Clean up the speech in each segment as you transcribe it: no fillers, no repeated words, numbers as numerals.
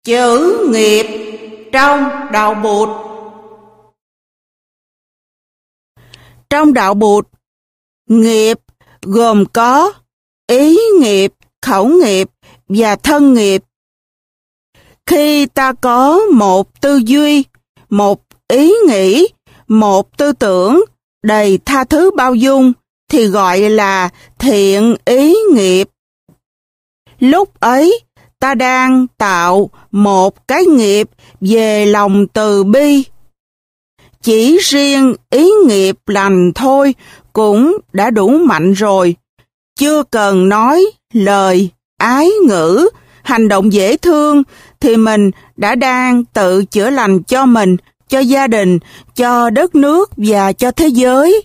Chữ nghiệp trong đạo Bụt. Trong đạo Bụt, nghiệp gồm có ý nghiệp, khẩu nghiệp và thân nghiệp. Khi ta có một tư duy, một ý nghĩ, một tư tưởng đầy tha thứ bao dung thì gọi là thiện ý nghiệp. Lúc ấy, ta đang tạo một cái nghiệp về lòng từ bi. Chỉ riêng ý nghiệp lành thôi cũng đã đủ mạnh rồi. Chưa cần nói lời, ái ngữ, hành động dễ thương thì mình đã đang tự chữa lành cho mình, cho gia đình, cho đất nước và cho thế giới.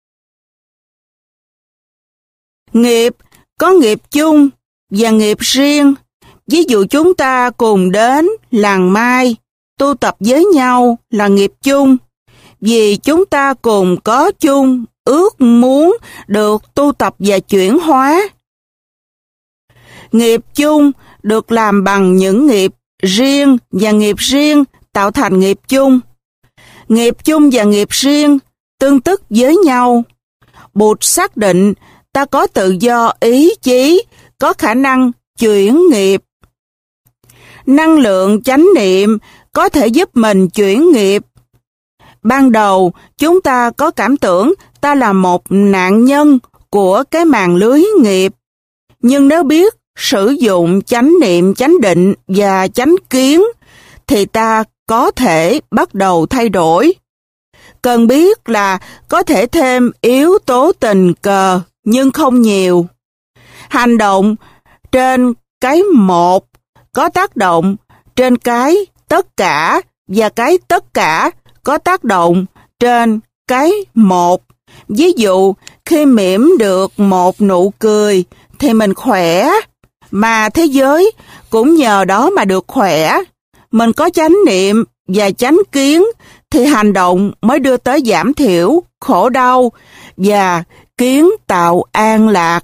Nghiệp có nghiệp chung và nghiệp riêng. Ví dụ chúng ta cùng đến làng Mai, tu tập với nhau là nghiệp chung, vì chúng ta cùng có chung ước muốn được tu tập và chuyển hóa. Nghiệp chung được làm bằng những nghiệp riêng và nghiệp riêng tạo thành nghiệp chung. Nghiệp chung và nghiệp riêng tương tức với nhau. Bụt xác định ta có tự do ý chí, có khả năng chuyển nghiệp. Năng lượng chánh niệm có thể giúp mình chuyển nghiệp. Ban đầu, chúng ta có cảm tưởng ta là một nạn nhân của cái màn lưới nghiệp. Nhưng nếu biết sử dụng chánh niệm, chánh định và chánh kiến, thì ta có thể bắt đầu thay đổi. Cần biết là có thể thêm yếu tố tình cờ, nhưng không nhiều. Hành động trên cái một có tác động trên cái tất cả, và cái tất cả có tác động trên cái một. Ví dụ, khi mỉm được một nụ cười thì mình khỏe, mà thế giới cũng nhờ đó mà được khỏe. Mình có chánh niệm và chánh kiến thì hành động mới đưa tới giảm thiểu khổ đau và kiến tạo an lạc.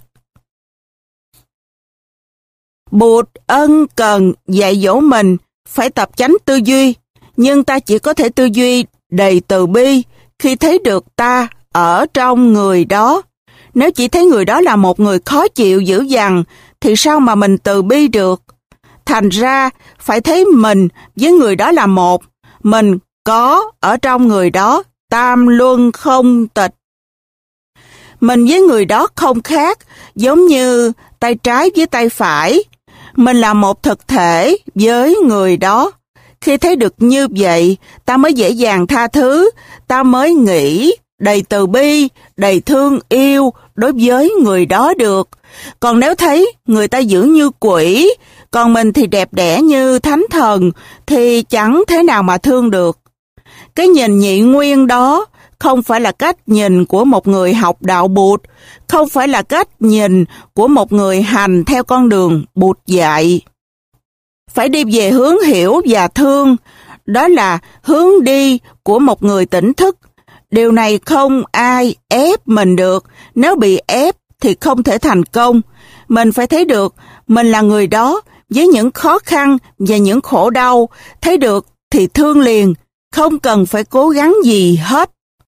Bụt ân cần dạy dỗ mình phải tập chánh tư duy, nhưng ta chỉ có thể tư duy đầy từ bi khi thấy được ta ở trong người đó. Nếu chỉ thấy người đó là một người khó chịu dữ dằn, thì sao mà mình từ bi được? Thành ra, phải thấy mình với người đó là một. Mình có ở trong người đó, tam luân không tịch. Mình với người đó không khác, giống như tay trái với tay phải. Mình là một thực thể với người đó. Khi thấy được như vậy, ta mới dễ dàng tha thứ, ta mới nghĩ đầy từ bi, đầy thương yêu đối với người đó được. Còn nếu thấy người ta dữ như quỷ, còn mình thì đẹp đẽ như thánh thần, thì chẳng thế nào mà thương được. Cái nhìn nhị nguyên đó không phải là cách nhìn của một người học đạo Bụt, không phải là cách nhìn của một người hành theo con đường Bụt dạy. Phải đi về hướng hiểu và thương, đó là hướng đi của một người tỉnh thức. Điều này không ai ép mình được, nếu bị ép thì không thể thành công. Mình phải thấy được mình là người đó với những khó khăn và những khổ đau, thấy được thì thương liền, không cần phải cố gắng gì hết.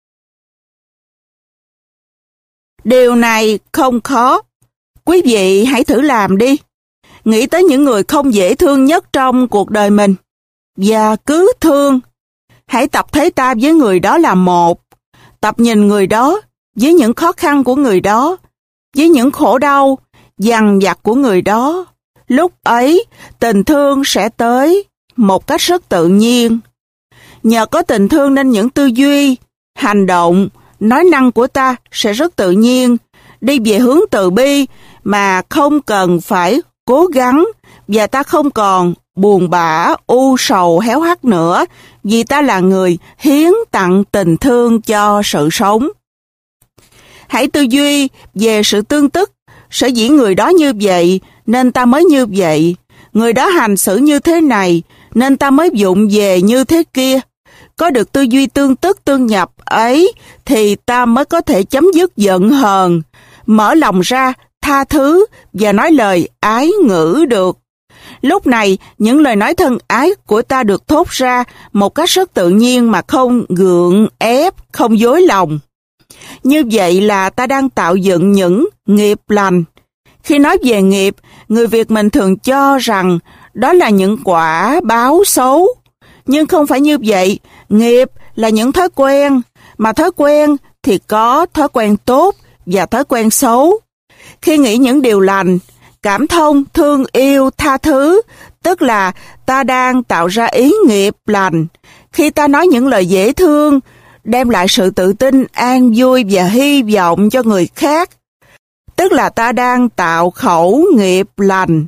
Điều này không khó. Quý vị hãy thử làm đi. Nghĩ tới những người không dễ thương nhất trong cuộc đời mình, và cứ thương. Hãy tập thấy ta với người đó là một. Tập nhìn người đó với những khó khăn của người đó, với những khổ đau, dằn vặt của người đó. Lúc ấy, tình thương sẽ tới một cách rất tự nhiên. Nhờ có tình thương nên những tư duy, hành động, nói năng của ta sẽ rất tự nhiên, đi về hướng từ bi mà không cần phải cố gắng, và ta không còn buồn bã, u sầu, héo hắt nữa, vì ta là người hiến tặng tình thương cho sự sống. Hãy tư duy về sự tương tức, sở dĩ người đó như vậy nên ta mới như vậy, người đó hành xử như thế này nên ta mới vụng về như thế kia. Có được tư duy tương tức tương nhập ấy thì ta mới có thể chấm dứt giận hờn, mở lòng ra, tha thứ và nói lời ái ngữ được. Lúc này, những lời nói thân ái của ta được thốt ra một cách rất tự nhiên mà không gượng ép, không dối lòng. Như vậy là ta đang tạo dựng những nghiệp lành. Khi nói về nghiệp, người Việt mình thường cho rằng đó là những quả báo xấu. Nhưng không phải như vậy, nghiệp là những thói quen, mà thói quen thì có thói quen tốt và thói quen xấu. Khi nghĩ những điều lành, cảm thông, thương yêu, tha thứ, tức là ta đang tạo ra ý nghiệp lành. Khi ta nói những lời dễ thương, đem lại sự tự tin, an vui và hy vọng cho người khác, tức là ta đang tạo khẩu nghiệp lành.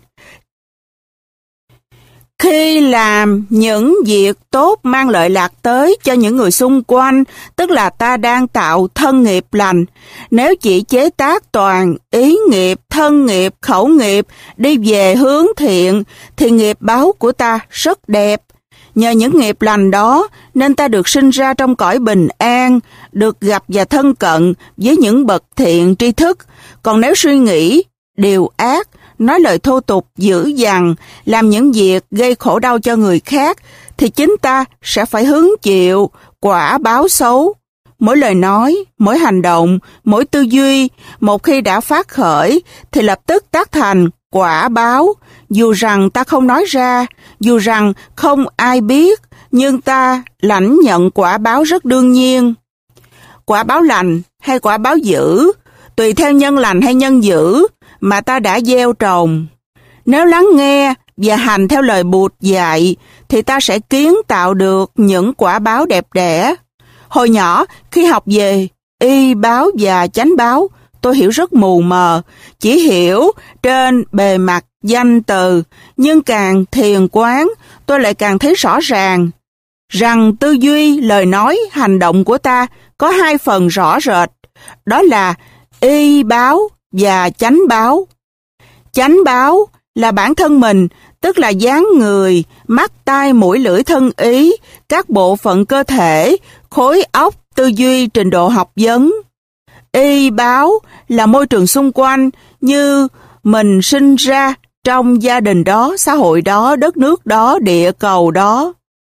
Khi làm những việc tốt mang lợi lạc tới cho những người xung quanh, tức là ta đang tạo thân nghiệp lành. Nếu chỉ chế tác toàn ý nghiệp, thân nghiệp, khẩu nghiệp đi về hướng thiện, thì nghiệp báo của ta rất đẹp. Nhờ những nghiệp lành đó nên ta được sinh ra trong cõi bình an, được gặp và thân cận với những bậc thiện tri thức. Còn nếu suy nghĩ điều ác, nói lời thô tục dữ dằn, làm những việc gây khổ đau cho người khác, thì chính ta sẽ phải hứng chịu quả báo xấu. Mỗi lời nói, mỗi hành động, mỗi tư duy, một khi đã phát khởi, thì lập tức tác thành quả báo. Dù rằng ta không nói ra, dù rằng không ai biết, nhưng ta lãnh nhận quả báo rất đương nhiên. Quả báo lành hay quả báo dữ, tùy theo nhân lành hay nhân dữ mà ta đã gieo trồng. Nếu lắng nghe và hành theo lời Bụt dạy, thì ta sẽ kiến tạo được những quả báo đẹp đẽ. Hồi nhỏ, khi học về y báo và chánh báo, tôi hiểu rất mù mờ, chỉ hiểu trên bề mặt danh từ, nhưng càng thiền quán, tôi lại càng thấy rõ ràng rằng tư duy, lời nói, hành động của ta có hai phần rõ rệt, đó là y báo và chánh báo. Chánh báo là bản thân mình, tức là dáng người, mắt, tai, mũi, lưỡi, thân ý, các bộ phận cơ thể, khối óc, tư duy, trình độ học vấn. Y báo là môi trường xung quanh, như mình sinh ra trong gia đình đó, xã hội đó, đất nước đó, địa cầu đó.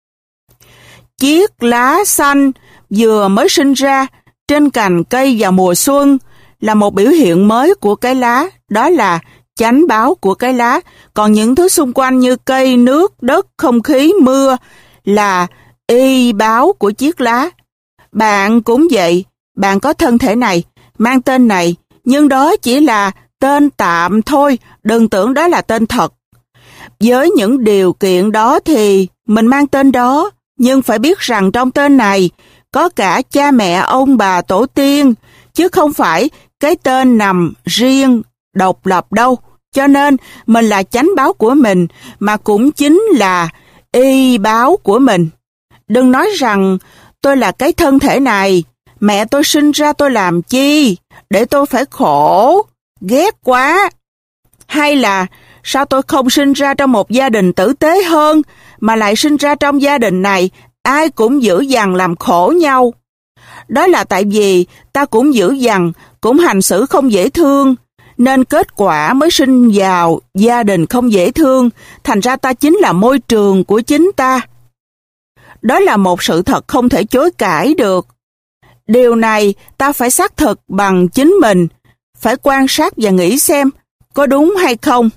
Chiếc lá xanh vừa mới sinh ra trên cành cây vào mùa xuân là một biểu hiện mới của cái lá, đó là chánh báo của cái lá. Còn những thứ xung quanh như cây, nước, đất, không khí, mưa là y báo của chiếc lá. Bạn cũng vậy, bạn có thân thể này, mang tên này, nhưng đó chỉ là tên tạm thôi, đừng tưởng đó là tên thật. Với những điều kiện đó thì mình mang tên đó, nhưng phải biết rằng trong tên này có cả cha mẹ, ông bà, tổ tiên, chứ không phải cái tên nằm riêng, độc lập đâu. Cho nên mình là chánh báo của mình, mà cũng chính là y báo của mình. Đừng nói rằng tôi là cái thân thể này, mẹ tôi sinh ra tôi làm chi, để tôi phải khổ, ghét quá. Hay là sao tôi không sinh ra trong một gia đình tử tế hơn, mà lại sinh ra trong gia đình này, ai cũng dữ dằn làm khổ nhau. Đó là tại vì ta cũng dữ dằn, cũng hành xử không dễ thương, nên kết quả mới sinh vào gia đình không dễ thương, thành ra ta chính là môi trường của chính ta. Đó là một sự thật không thể chối cãi được. Điều này ta phải xác thực bằng chính mình, phải quan sát và nghĩ xem có đúng hay không.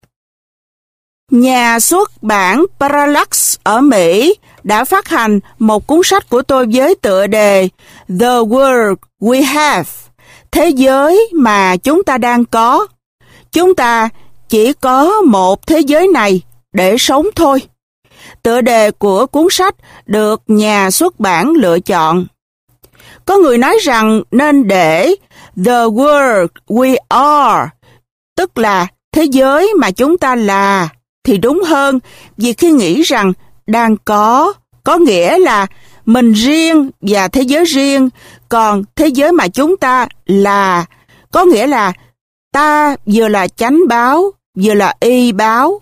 Nhà xuất bản Parallax ở Mỹ đã phát hành một cuốn sách của tôi với tựa đề The World We Have, thế giới mà chúng ta đang có. Chúng ta chỉ có một thế giới này để sống thôi. Tựa đề của cuốn sách được nhà xuất bản lựa chọn. Có người nói rằng nên để The World We Are, tức là thế giới mà chúng ta là, thì đúng hơn, vì khi nghĩ rằng đang có nghĩa là mình riêng và thế giới riêng, còn thế giới mà chúng ta là, có nghĩa là ta vừa là chánh báo, vừa là y báo.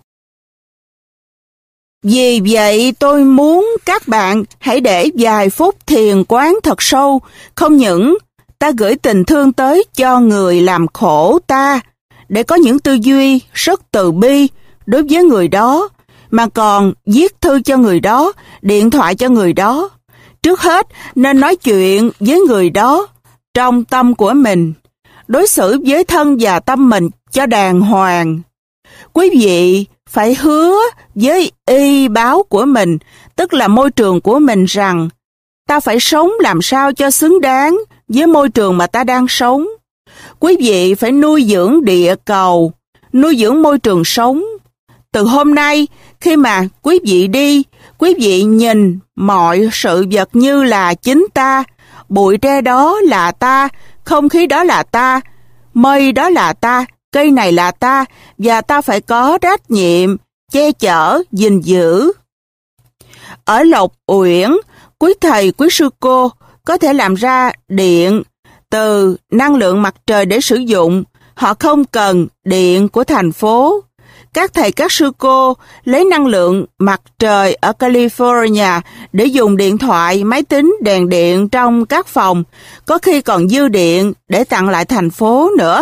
Vì vậy tôi muốn các bạn hãy để vài phút thiền quán thật sâu, không những ta gửi tình thương tới cho người làm khổ ta, để có những tư duy rất từ bi, đối với người đó, mà còn viết thư cho người đó, điện thoại cho người đó. Trước hết, nên nói chuyện với người đó trong tâm của mình, đối xử với thân và tâm mình cho đàng hoàng. Quý vị phải hứa với y báo của mình, tức là môi trường của mình rằng ta phải sống làm sao cho xứng đáng với môi trường mà ta đang sống. Quý vị phải nuôi dưỡng địa cầu, nuôi dưỡng môi trường sống. Từ hôm nay, khi mà quý vị đi, quý vị nhìn mọi sự vật như là chính ta, bụi tre đó là ta, không khí đó là ta, mây đó là ta, cây này là ta, và ta phải có trách nhiệm, che chở, gìn giữ. Ở Lộc Uyển, quý thầy, quý sư cô có thể làm ra điện từ năng lượng mặt trời để sử dụng. Họ không cần điện của thành phố. Các thầy, các sư cô lấy năng lượng mặt trời ở California để dùng điện thoại, máy tính, đèn điện trong các phòng, có khi còn dư điện để tặng lại thành phố nữa.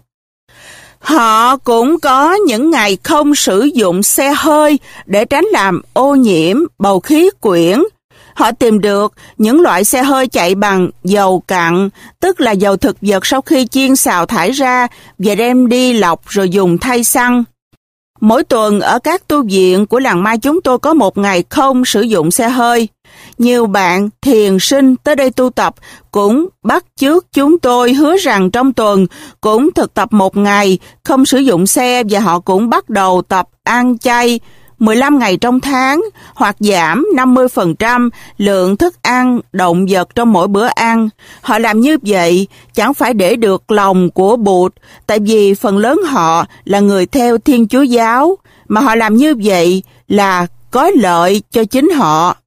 Họ cũng có những ngày không sử dụng xe hơi để tránh làm ô nhiễm bầu khí quyển. Họ tìm được những loại xe hơi chạy bằng dầu cặn, tức là dầu thực vật sau khi chiên xào thải ra và đem đi lọc rồi dùng thay xăng. Mỗi tuần ở các tu viện của làng Mai chúng tôi có một ngày không sử dụng xe hơi. Nhiều bạn thiền sinh tới đây tu tập cũng bắt chước chúng tôi hứa rằng trong tuần cũng thực tập một ngày không sử dụng xe, và họ cũng bắt đầu tập ăn chay 15 ngày trong tháng hoặc giảm 50% lượng thức ăn động vật trong mỗi bữa ăn. Họ làm như vậy chẳng phải để được lòng của Bụt, tại vì phần lớn họ là người theo Thiên Chúa giáo, mà họ làm như vậy là có lợi cho chính họ.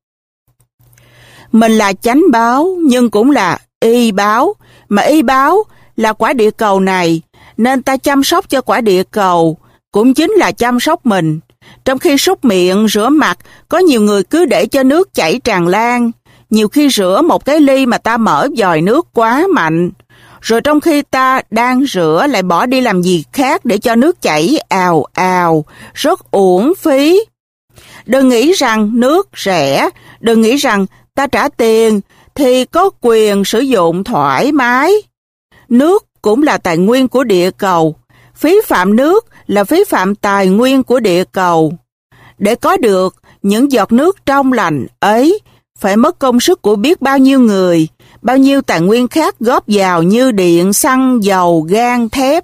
Mình là chánh báo nhưng cũng là y báo, mà y báo là quả địa cầu này, nên ta chăm sóc cho quả địa cầu cũng chính là chăm sóc mình. Trong khi súc miệng, rửa mặt, có nhiều người cứ để cho nước chảy tràn lan. Nhiều khi rửa một cái ly mà ta mở vòi nước quá mạnh. Rồi trong khi ta đang rửa lại bỏ đi làm gì khác để cho nước chảy ào ào, rất uổng phí. Đừng nghĩ rằng nước rẻ, đừng nghĩ rằng ta trả tiền thì có quyền sử dụng thoải mái. Nước cũng là tài nguyên của địa cầu. Phí phạm nước là phí phạm tài nguyên của địa cầu. Để có được những giọt nước trong lành ấy, phải mất công sức của biết bao nhiêu người, bao nhiêu tài nguyên khác góp vào như điện, xăng, dầu, gang, thép.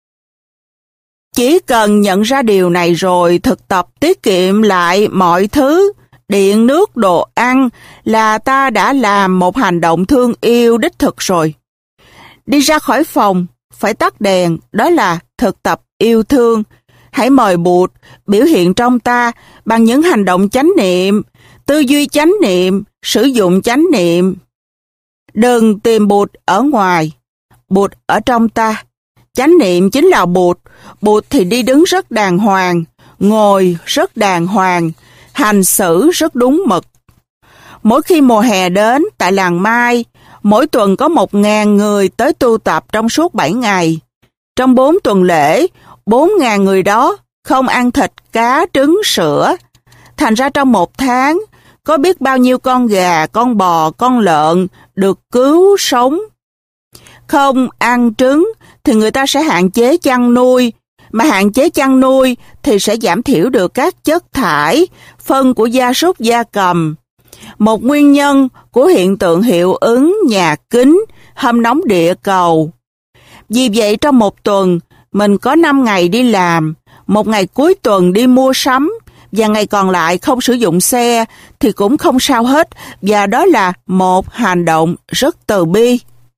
Chỉ cần nhận ra điều này rồi thực tập tiết kiệm lại mọi thứ, điện, nước, đồ ăn, là ta đã làm một hành động thương yêu đích thực rồi. Đi ra khỏi phòng, phải tắt đèn, đó là thực tập yêu thương. Hãy mời Bụt biểu hiện trong ta bằng những hành động chánh niệm, tư duy chánh niệm, sử dụng chánh niệm. Đừng tìm Bụt ở ngoài, Bụt ở trong ta. Chánh niệm chính là Bụt. Bụt thì đi đứng rất đàng hoàng, ngồi rất đàng hoàng, hành xử rất đúng mực. Mỗi khi mùa hè đến tại làng Mai, mỗi tuần có 1.000 người tới tu tập trong suốt 7 ngày. Trong 4 tuần lễ, 4.000 người đó không ăn thịt, cá, trứng, sữa. Thành ra trong 1 tháng, có biết bao nhiêu con gà, con bò, con lợn được cứu sống. Không ăn trứng thì người ta sẽ hạn chế chăn nuôi, mà hạn chế chăn nuôi thì sẽ giảm thiểu được các chất thải, phân của gia súc gia cầm. Một nguyên nhân của hiện tượng hiệu ứng nhà kính, hâm nóng địa cầu. Vì vậy trong 1 tuần, mình có 5 ngày đi làm, 1 ngày cuối tuần đi mua sắm, và ngày còn lại không sử dụng xe thì cũng không sao hết, và đó là một hành động rất từ bi.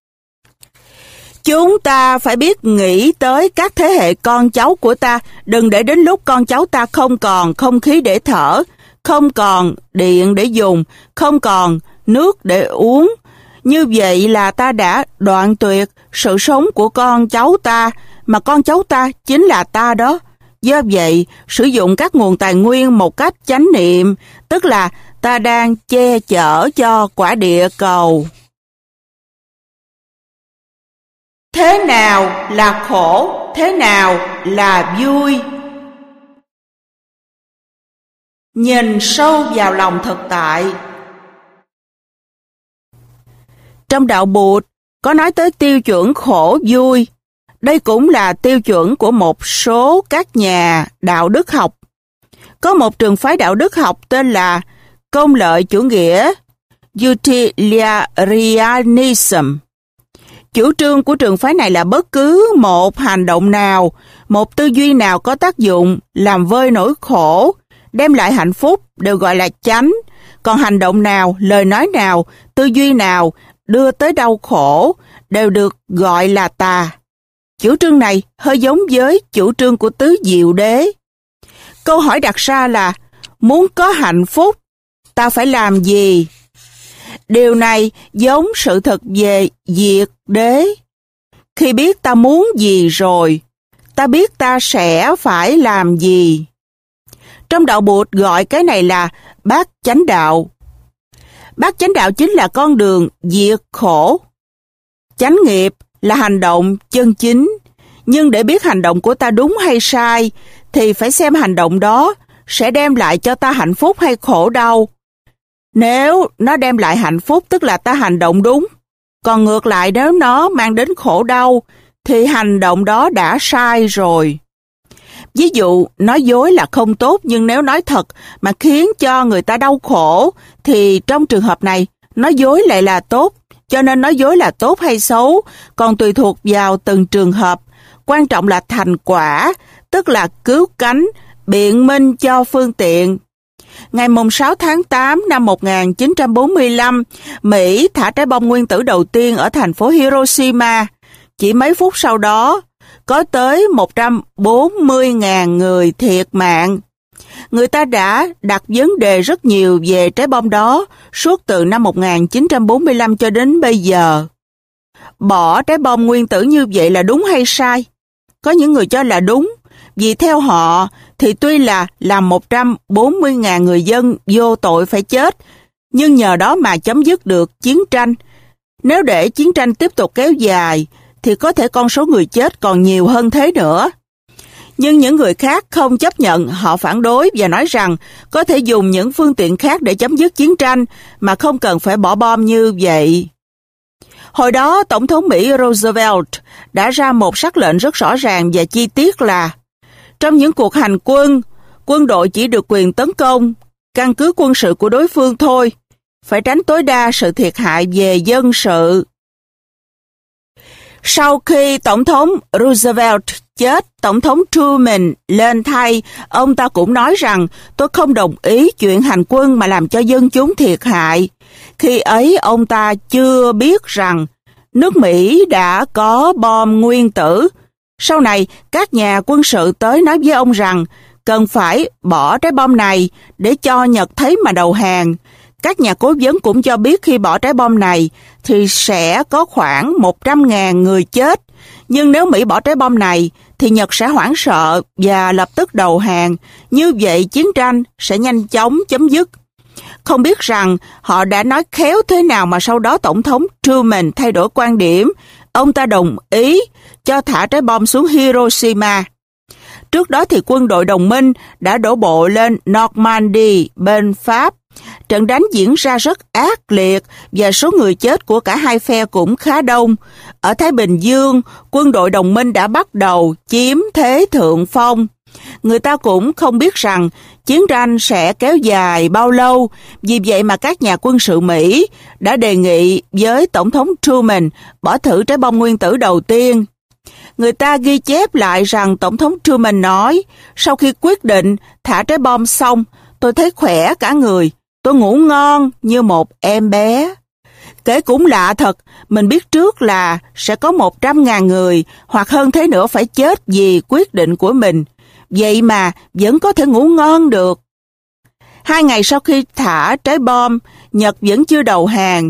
Chúng ta phải biết nghĩ tới các thế hệ con cháu của ta, đừng để đến lúc con cháu ta không còn không khí để thở, không còn điện để dùng, không còn nước để uống. Như vậy là ta đã đoạn tuyệt sự sống của con cháu ta, mà con cháu ta chính là ta đó. Do vậy, sử dụng các nguồn tài nguyên một cách chánh niệm, tức là ta đang che chở cho quả địa cầu. Thế nào là khổ, thế nào là vui? Nhìn sâu vào lòng thực tại. Trong đạo Bụt có nói tới tiêu chuẩn khổ vui. Đây cũng là tiêu chuẩn của một số các nhà đạo đức học. Có một trường phái đạo đức học tên là công lợi chủ nghĩa Utilitarianism. Chủ trương của trường phái này là bất cứ một hành động nào, một tư duy nào có tác dụng làm vơi nỗi khổ, đem lại hạnh phúc đều gọi là chánh, còn hành động nào, lời nói nào, tư duy nào đưa tới đau khổ đều được gọi là tà. Chủ trương này hơi giống với chủ trương của tứ diệu đế. Câu hỏi đặt ra là, muốn có hạnh phúc, ta phải làm gì? Điều này giống sự thật về diệt đế. Khi biết ta muốn gì rồi, ta biết ta sẽ phải làm gì. Trong đạo Bụt gọi cái này là bát chánh đạo. Bát chánh đạo chính là con đường diệt khổ. Chánh nghiệp là hành động chân chính, nhưng để biết hành động của ta đúng hay sai, thì phải xem hành động đó sẽ đem lại cho ta hạnh phúc hay khổ đau. Nếu nó đem lại hạnh phúc tức là ta hành động đúng, còn ngược lại nếu nó mang đến khổ đau, thì hành động đó đã sai rồi. Ví dụ, nói dối là không tốt, nhưng nếu nói thật mà khiến cho người ta đau khổ, thì trong trường hợp này, nói dối lại là tốt. Cho nên nói dối là tốt hay xấu, còn tùy thuộc vào từng trường hợp. Quan trọng là thành quả, tức là cứu cánh, biện minh cho phương tiện. Ngày 6 tháng 8 năm 1945, Mỹ thả trái bom nguyên tử đầu tiên ở thành phố Hiroshima. Chỉ mấy phút sau đó, có tới 140.000 người thiệt mạng. Người ta đã đặt vấn đề rất nhiều về trái bom đó suốt từ năm 1945 cho đến bây giờ. Bỏ trái bom nguyên tử như vậy là đúng hay sai? Có những người cho là đúng, vì theo họ thì tuy là làm 140.000 người dân vô tội phải chết, nhưng nhờ đó mà chấm dứt được chiến tranh. Nếu để chiến tranh tiếp tục kéo dài, thì có thể con số người chết còn nhiều hơn thế nữa. Nhưng những người khác không chấp nhận, họ phản đối và nói rằng có thể dùng những phương tiện khác để chấm dứt chiến tranh mà không cần phải bỏ bom như vậy. Hồi đó, Tổng thống Mỹ Roosevelt đã ra một sắc lệnh rất rõ ràng và chi tiết là trong những cuộc hành quân, quân đội chỉ được quyền tấn công căn cứ quân sự của đối phương thôi, phải tránh tối đa sự thiệt hại về dân sự. Sau khi Tổng thống Roosevelt chết, Tổng thống Truman lên thay, ông ta cũng nói rằng tôi không đồng ý chuyện hành quân mà làm cho dân chúng thiệt hại. Khi ấy ông ta chưa biết rằng nước Mỹ đã có bom nguyên tử. Sau này, các nhà quân sự tới nói với ông rằng cần phải bỏ trái bom này để cho Nhật thấy mà đầu hàng. Các nhà cố vấn cũng cho biết khi bỏ trái bom này thì sẽ có khoảng 100.000 người chết. Nhưng nếu Mỹ bỏ trái bom này thì Nhật sẽ hoảng sợ và lập tức đầu hàng. Như vậy chiến tranh sẽ nhanh chóng chấm dứt. Không biết rằng họ đã nói khéo thế nào mà sau đó Tổng thống Truman thay đổi quan điểm. Ông ta đồng ý cho thả trái bom xuống Hiroshima. Trước đó thì quân đội đồng minh đã đổ bộ lên Normandy bên Pháp. Trận đánh diễn ra rất ác liệt và số người chết của cả hai phe cũng khá đông. Ở Thái Bình Dương, quân đội đồng minh đã bắt đầu chiếm thế thượng phong. Người ta cũng không biết rằng chiến tranh sẽ kéo dài bao lâu, vì vậy mà các nhà quân sự Mỹ đã đề nghị với Tổng thống Truman bỏ thử trái bom nguyên tử đầu tiên. Người ta ghi chép lại rằng Tổng thống Truman nói, sau khi quyết định thả trái bom xong, tôi thấy khỏe cả người, tôi ngủ ngon như một em bé. Kể cũng lạ thật, mình biết trước là sẽ có 100.000 người hoặc hơn thế nữa phải chết vì quyết định của mình. Vậy mà vẫn có thể ngủ ngon được. 2 ngày sau khi thả trái bom, Nhật vẫn chưa đầu hàng.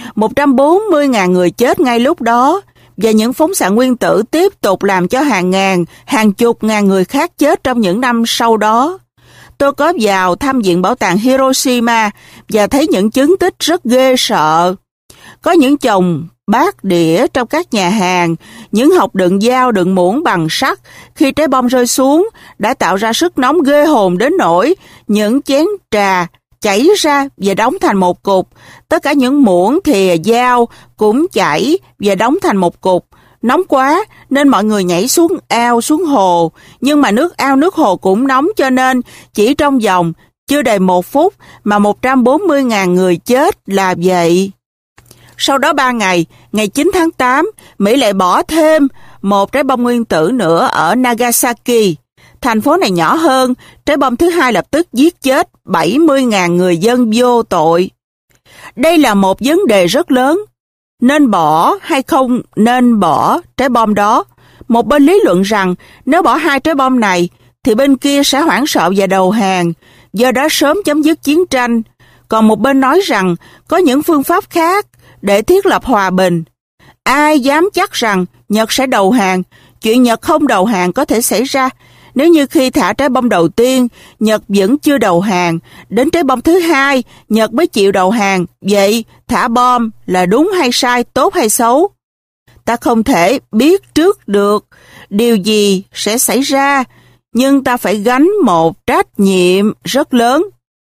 140.000 người chết ngay lúc đó, và những phóng xạ nguyên tử tiếp tục làm cho hàng ngàn, hàng chục ngàn người khác chết trong những năm sau đó. Tôi có vào thăm viện bảo tàng Hiroshima và thấy những chứng tích rất ghê sợ. Có những chồng bát đĩa trong các nhà hàng, những hộp đựng dao đựng muỗng bằng sắt, khi trái bom rơi xuống, đã tạo ra sức nóng ghê hồn đến nỗi những chén trà chảy ra và đóng thành một cục. Tất cả những muỗng thìa dao cũng chảy và đóng thành một cục. Nóng quá nên mọi người nhảy xuống ao, xuống hồ. Nhưng mà nước ao, nước hồ cũng nóng, cho nên chỉ trong vòng chưa đầy 1 phút mà 140.000 người chết là vậy. Sau đó 3 ngày, ngày 9 tháng 8, Mỹ lại bỏ thêm một trái bom nguyên tử nữa ở Nagasaki. Thành phố này nhỏ hơn, trái bom thứ hai lập tức giết chết 70.000 người dân vô tội. Đây là một vấn đề rất lớn. Nên bỏ hay không nên bỏ trái bom đó? Một bên lý luận rằng nếu bỏ 2 trái bom này thì bên kia sẽ hoảng sợ và đầu hàng, do đó sớm chấm dứt chiến tranh. Còn một bên nói rằng có những phương pháp khác để thiết lập hòa bình. Ai dám chắc rằng Nhật sẽ đầu hàng? Chuyện Nhật không đầu hàng có thể xảy ra nếu như khi thả trái bom đầu tiên, Nhật vẫn chưa đầu hàng. Đến trái bom thứ hai, Nhật mới chịu đầu hàng. Vậy thả bom là đúng hay sai, tốt hay xấu? Ta không thể biết trước được điều gì sẽ xảy ra, nhưng ta phải gánh một trách nhiệm rất lớn.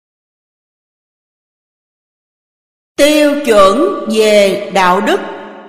Tiêu chuẩn về đạo đức.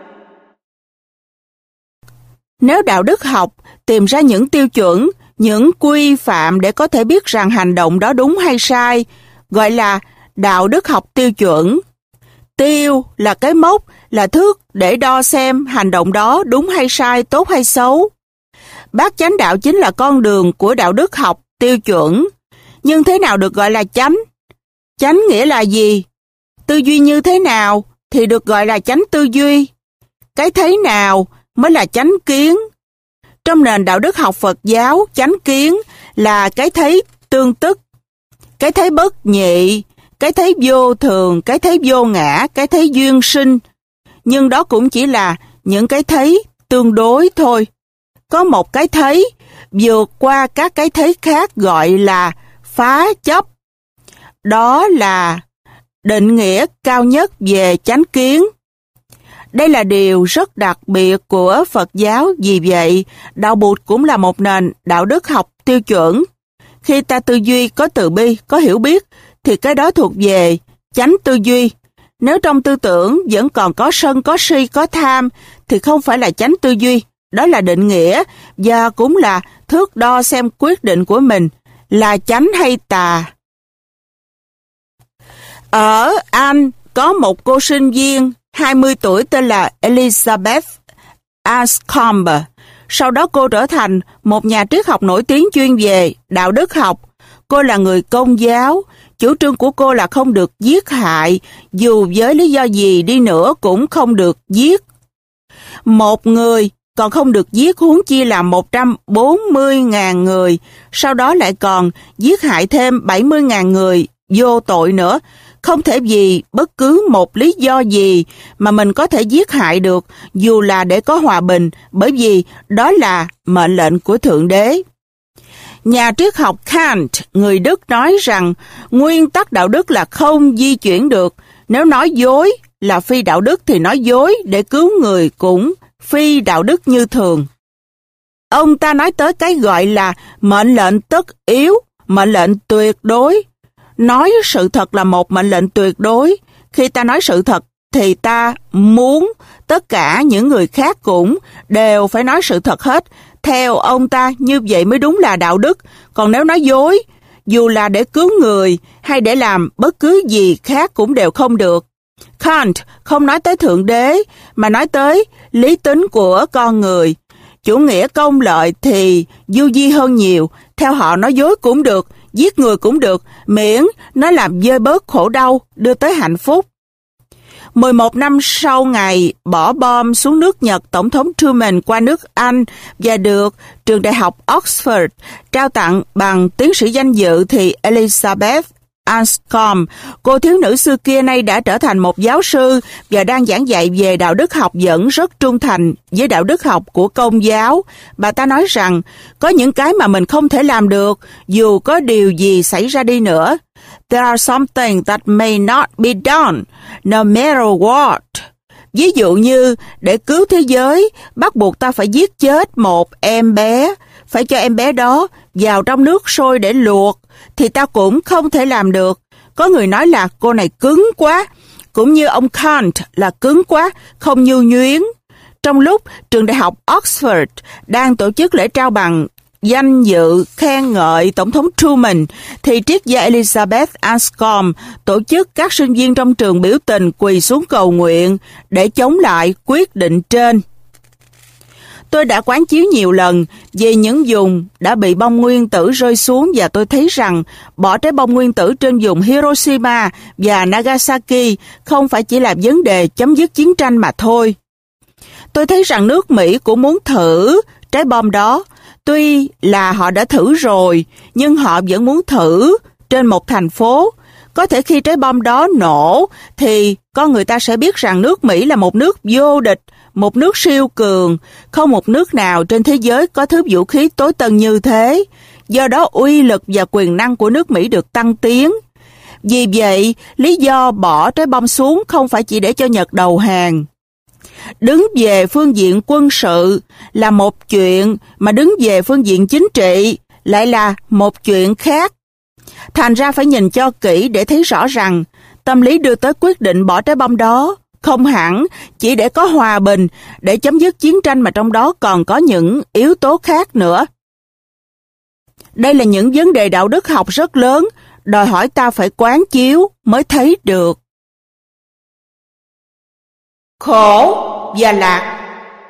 Nếu đạo đức học tìm ra những tiêu chuẩn, những quy phạm để có thể biết rằng hành động đó đúng hay sai, gọi là đạo đức học tiêu chuẩn. Tiêu là cái mốc, là thước để đo xem hành động đó đúng hay sai, tốt hay xấu. Bát chánh đạo chính là con đường của đạo đức học tiêu chuẩn. Nhưng thế nào được gọi là chánh? Chánh nghĩa là gì? Tư duy như thế nào thì được gọi là chánh tư duy? Cái thấy nào mới là chánh kiến? Trong nền đạo đức học Phật giáo, chánh kiến là cái thấy tương tức, cái thấy bất nhị, cái thấy vô thường, cái thấy vô ngã, cái thấy duyên sinh. Nhưng đó cũng chỉ là những cái thấy tương đối thôi. Có một cái thấy vượt qua các cái thấy khác gọi là phá chấp. Đó là định nghĩa cao nhất về chánh kiến. Đây là điều rất đặc biệt của Phật giáo, vì vậy đạo Bụt cũng là một nền đạo đức học tiêu chuẩn. Khi ta tư duy có từ bi, có hiểu biết, thì cái đó thuộc về chánh tư duy. Nếu trong tư tưởng vẫn còn có sân, có si, có tham, thì không phải là chánh tư duy. Đó là định nghĩa và cũng là thước đo xem quyết định của mình là chánh hay tà. Ở Anh có một cô sinh viên 20 tuổi tên là Elizabeth Anscombe. Sau đó cô trở thành một nhà triết học nổi tiếng chuyên về đạo đức học. Cô là người Công giáo. Chủ trương của cô là không được giết hại, dù với lý do gì đi nữa cũng không được giết một người, còn không được giết huống chi là 140.000 người. Sau đó lại còn giết hại thêm 70.000 người vô tội nữa. Không thể vì bất cứ một lý do gì mà mình có thể giết hại được, dù là để có hòa bình, bởi vì đó là mệnh lệnh của Thượng Đế. Nhà triết học Kant, người Đức, nói rằng nguyên tắc đạo đức là không di chuyển được. Nếu nói dối là phi đạo đức thì nói dối để cứu người cũng phi đạo đức như thường. Ông ta nói tới cái gọi là mệnh lệnh tất yếu, mệnh lệnh tuyệt đối. Nói sự thật là một mệnh lệnh tuyệt đối. Khi ta nói sự thật thì ta muốn tất cả những người khác cũng đều phải nói sự thật hết. Theo ông ta, như vậy mới đúng là đạo đức. Còn nếu nói dối, dù là để cứu người hay để làm bất cứ gì khác cũng đều không được. Kant không nói tới Thượng Đế, mà nói tới lý tính của con người. Chủ nghĩa công lợi thì du di hơn nhiều. Theo họ, nói dối cũng được, giết người cũng được, miễn nó làm vơi bớt khổ đau, đưa tới hạnh phúc. 11 năm sau ngày bỏ bom xuống nước Nhật, Tổng thống Truman qua nước Anh và được trường đại học Oxford trao tặng bằng tiến sĩ danh dự, thì Elizabeth Anscombe, cô thiếu nữ xưa kia, nay đã trở thành một giáo sư và đang giảng dạy về đạo đức học, vẫn rất trung thành với đạo đức học của Công giáo. Bà ta nói rằng có những cái mà mình không thể làm được dù có điều gì xảy ra đi nữa. There are some things that may not be done, no matter what. Ví dụ như, để cứu thế giới, bắt buộc ta phải giết chết một em bé, phải cho em bé đó vào trong nước sôi để luộc, thì ta cũng không thể làm được. Có người nói là cô này cứng quá, cũng như ông Kant là cứng quá, không nhu nhuyến. Trong lúc trường đại học Oxford đang tổ chức lễ trao bằng danh dự khen ngợi Tổng thống Truman, thì triết gia Elizabeth Anscombe tổ chức các sinh viên trong trường biểu tình quỳ xuống cầu nguyện để chống lại quyết định trên. Tôi đã quán chiếu nhiều lần về những vùng đã bị bom nguyên tử rơi xuống, và tôi thấy rằng bỏ trái bom nguyên tử trên vùng Hiroshima và Nagasaki không phải chỉ là vấn đề chấm dứt chiến tranh mà thôi. Tôi thấy rằng nước Mỹ cũng muốn thử trái bom đó. Tuy là họ đã thử rồi, nhưng họ vẫn muốn thử trên một thành phố. Có thể khi trái bom đó nổ, thì con người ta sẽ biết rằng nước Mỹ là một nước vô địch, một nước siêu cường. Không một nước nào trên thế giới có thứ vũ khí tối tân như thế. Do đó uy lực và quyền năng của nước Mỹ được tăng tiến. Vì vậy, lý do bỏ trái bom xuống không phải chỉ để cho Nhật đầu hàng. Đứng về phương diện quân sự là một chuyện, mà đứng về phương diện chính trị lại là một chuyện khác. Thành ra phải nhìn cho kỹ để thấy rõ rằng tâm lý đưa tới quyết định bỏ trái bom đó không hẳn chỉ để có hòa bình, để chấm dứt chiến tranh, mà trong đó còn có những yếu tố khác nữa. Đây là những vấn đề đạo đức học rất lớn, đòi hỏi ta phải quán chiếu mới thấy được. Khổ và lạc.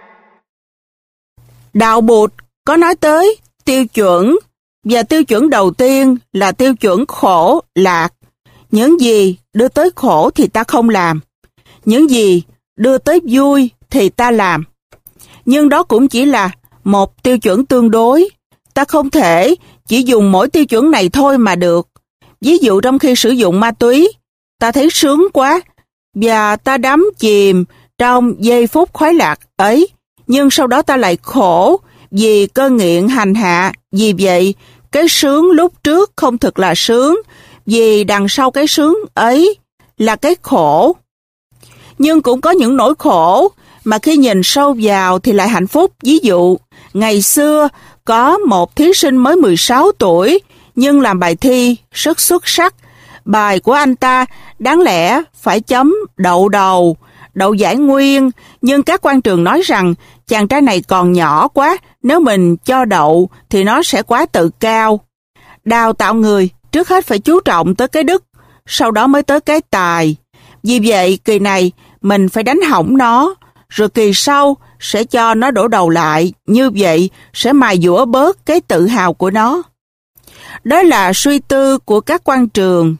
Đạo Bụt có nói tới tiêu chuẩn, và tiêu chuẩn đầu tiên là tiêu chuẩn khổ lạc. Những gì đưa tới khổ thì ta không làm, những gì đưa tới vui thì ta làm. Nhưng đó cũng chỉ là một tiêu chuẩn tương đối. Ta không thể chỉ dùng mỗi tiêu chuẩn này thôi mà được. Ví dụ trong khi sử dụng ma túy, ta thấy sướng quá, và ta đắm chìm trong giây phút khoái lạc ấy, nhưng sau đó ta lại khổ vì cơn nghiện hành hạ. Vì vậy, cái sướng lúc trước không thực là sướng, vì đằng sau cái sướng ấy là cái khổ. Nhưng cũng có những nỗi khổ mà khi nhìn sâu vào thì lại hạnh phúc. Ví dụ, ngày xưa có một thí sinh mới 16 tuổi nhưng làm bài thi rất xuất sắc. Bài của anh ta đáng lẽ phải chấm đậu đầu, đậu giải nguyên, nhưng các quan trường nói rằng chàng trai này còn nhỏ quá, nếu mình cho đậu thì nó sẽ quá tự cao. Đào tạo người trước hết phải chú trọng tới cái đức, sau đó mới tới cái tài. Vì vậy kỳ này mình phải đánh hỏng nó, rồi kỳ sau sẽ cho nó đổ đầu lại, như vậy sẽ mài dũa bớt cái tự hào của nó. Đó là suy tư của các quan trường.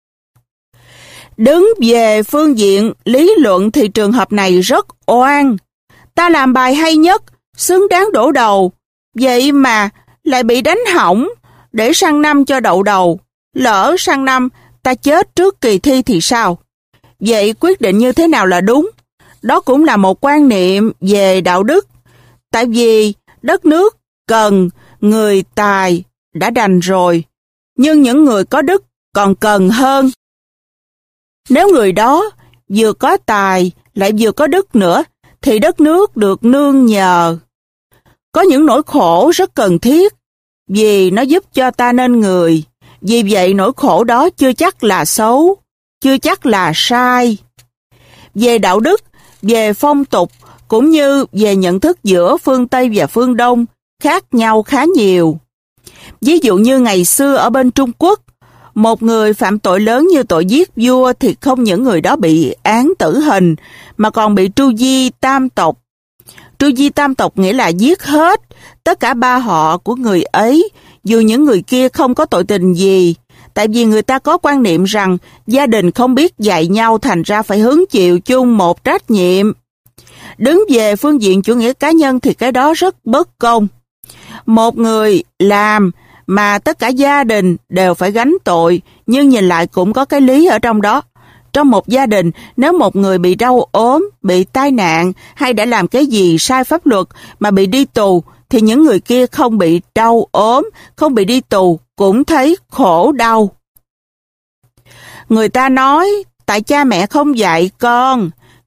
Đứng về phương diện lý luận thì trường hợp này rất oan. Ta làm bài hay nhất, xứng đáng đổ đầu, vậy mà lại bị đánh hỏng để sang năm cho đậu đầu. Lỡ sang năm ta chết trước kỳ thi thì sao? Vậy quyết định như thế nào là đúng? Đó cũng là một quan niệm về đạo đức. Tại vì đất nước cần người tài đã đành rồi, nhưng những người có đức còn cần hơn. Nếu người đó vừa có tài lại vừa có đức nữa, thì đất nước được nương nhờ. Có những nỗi khổ rất cần thiết, vì nó giúp cho ta nên người. Vì vậy nỗi khổ đó chưa chắc là xấu, chưa chắc là sai. Về đạo đức, về phong tục, cũng như về nhận thức giữa phương Tây và phương Đông, khác nhau khá nhiều. Ví dụ như ngày xưa ở bên Trung Quốc, một người phạm tội lớn như tội giết vua thì không những người đó bị án tử hình, mà còn bị tru di tam tộc. Tru di tam tộc nghĩa là giết hết tất cả ba họ của người ấy, dù những người kia không có tội tình gì. Tại vì người ta có quan niệm rằng gia đình không biết dạy nhau, thành ra phải hứng chịu chung một trách nhiệm. Đứng về phương diện chủ nghĩa cá nhân thì cái đó rất bất công. Một người làm mà tất cả gia đình đều phải gánh tội, nhưng nhìn lại cũng có cái lý ở trong đó. Trong một gia đình, nếu một người bị đau ốm, bị tai nạn hay đã làm cái gì sai pháp luật mà bị đi tù, thì những người kia không bị đau ốm, không bị đi tù cũng thấy khổ đau. Người ta nói, tại cha mẹ không dạy con,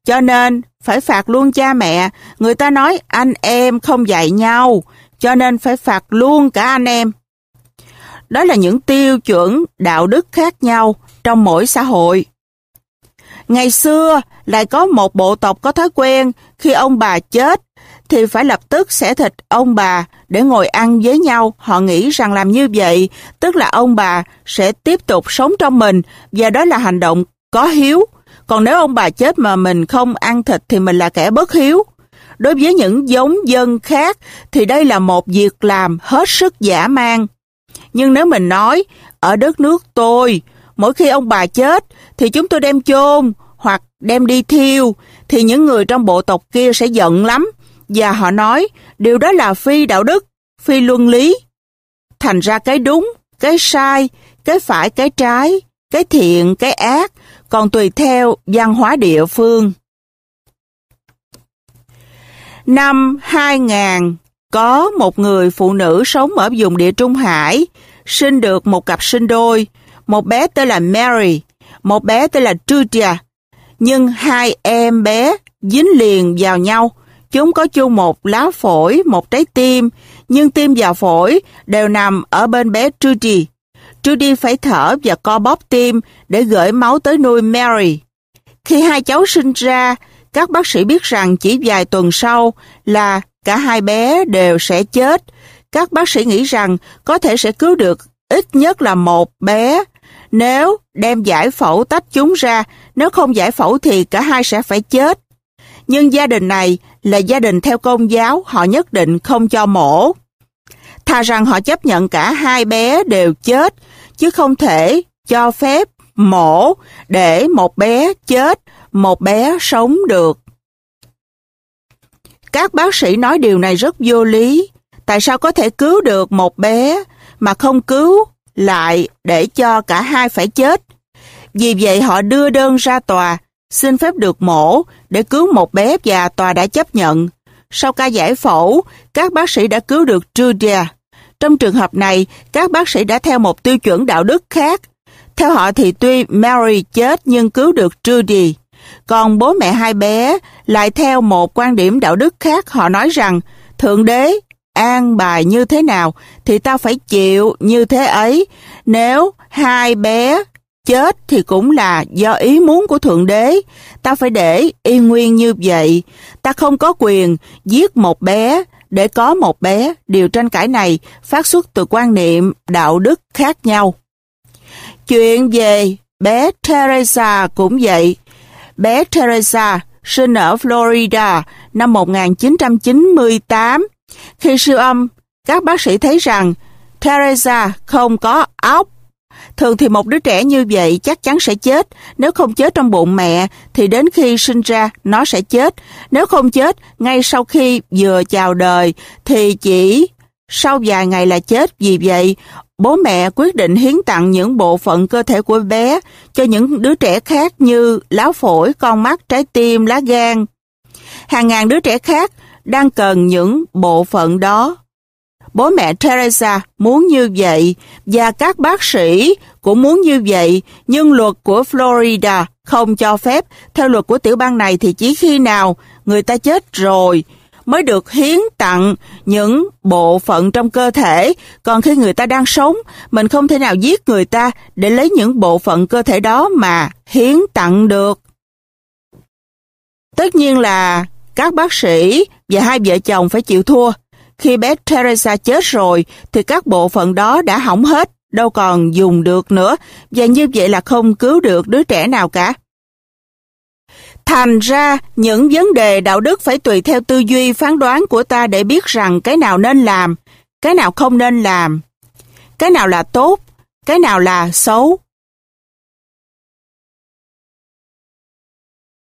cho nên phải phạt luôn cha mẹ. Người ta nói anh em không dạy nhau, cho nên phải phạt luôn cả anh em. Đó là những tiêu chuẩn đạo đức khác nhau trong mỗi xã hội. Ngày xưa lại có một bộ tộc có thói quen khi ông bà chết thì phải lập tức xẻ thịt ông bà để ngồi ăn với nhau. Họ nghĩ rằng làm như vậy tức là ông bà sẽ tiếp tục sống trong mình, và đó là hành động có hiếu. Còn nếu ông bà chết mà mình không ăn thịt thì mình là kẻ bất hiếu. Đối với những giống dân khác thì đây là một việc làm hết sức dã man. Nhưng nếu mình nói, ở đất nước tôi, mỗi khi ông bà chết thì chúng tôi đem chôn hoặc đem đi thiêu, thì những người trong bộ tộc kia sẽ giận lắm, và họ nói điều đó là phi đạo đức, phi luân lý. Thành ra cái đúng, cái sai, cái phải, cái trái, cái thiện, cái ác, còn tùy theo văn hóa địa phương. Năm 2000, có một người phụ nữ sống ở vùng Địa Trung Hải, sinh được một cặp sinh đôi, một bé tên là Mary, một bé tên là Trudia. Nhưng hai em bé dính liền vào nhau. Chúng có chung một lá phổi, một trái tim, nhưng tim và phổi đều nằm ở bên bé Trudy. Trudy phải thở và co bóp tim để gửi máu tới nuôi Mary. Khi hai cháu sinh ra, các bác sĩ biết rằng chỉ vài tuần sau là cả hai bé đều sẽ chết. Các bác sĩ nghĩ rằng có thể sẽ cứu được ít nhất là một bé nếu đem giải phẫu tách chúng ra, nếu không giải phẫu thì cả hai sẽ phải chết. Nhưng gia đình này là gia đình theo Công giáo, họ nhất định không cho mổ. Thà rằng họ chấp nhận cả hai bé đều chết, chứ không thể cho phép mổ để một bé chết, một bé sống được. Các bác sĩ nói điều này rất vô lý. Tại sao có thể cứu được một bé mà không cứu lại để cho cả hai phải chết? Vì vậy họ đưa đơn ra tòa, xin phép được mổ để cứu một bé, và tòa đã chấp nhận. Sau ca giải phẫu, các bác sĩ đã cứu được Trudia. Trong trường hợp này, các bác sĩ đã theo một tiêu chuẩn đạo đức khác. Theo họ thì tuy Mary chết nhưng cứu được Trudy. Còn bố mẹ hai bé lại theo một quan điểm đạo đức khác. Họ nói rằng Thượng Đế an bài như thế nào thì ta phải chịu như thế ấy. Nếu hai bé chết thì cũng là do ý muốn của Thượng Đế. Ta phải để y nguyên như vậy. Ta không có quyền giết một bé để có một bé. Điều tranh cãi này phát xuất từ quan niệm đạo đức khác nhau. Chuyện về bé Teresa cũng vậy. Bé Teresa sinh ở Florida năm 1998. Khi siêu âm, các bác sĩ thấy rằng Teresa không có óc. Thường thì một đứa trẻ như vậy chắc chắn sẽ chết. Nếu không chết trong bụng mẹ thì đến khi sinh ra nó sẽ chết. Nếu không chết ngay sau khi vừa chào đời thì chỉ sau vài ngày là chết. Vì vậy, bố mẹ quyết định hiến tặng những bộ phận cơ thể của bé cho những đứa trẻ khác như lá phổi, con mắt, trái tim, lá gan. Hàng ngàn đứa trẻ khác đang cần những bộ phận đó. Bố mẹ Teresa muốn như vậy và các bác sĩ cũng muốn như vậy, nhưng luật của Florida không cho phép. Theo luật của tiểu bang này thì chỉ khi nào người ta chết rồi mới được hiến tặng những bộ phận trong cơ thể. Còn khi người ta đang sống, mình không thể nào giết người ta để lấy những bộ phận cơ thể đó mà hiến tặng được. Tất nhiên là các bác sĩ và hai vợ chồng phải chịu thua. Khi bé Teresa chết rồi thì các bộ phận đó đã hỏng hết, đâu còn dùng được nữa, và như vậy là không cứu được đứa trẻ nào cả. Thành ra, những vấn đề đạo đức phải tùy theo tư duy phán đoán của ta để biết rằng cái nào nên làm, cái nào không nên làm, cái nào là tốt, cái nào là xấu.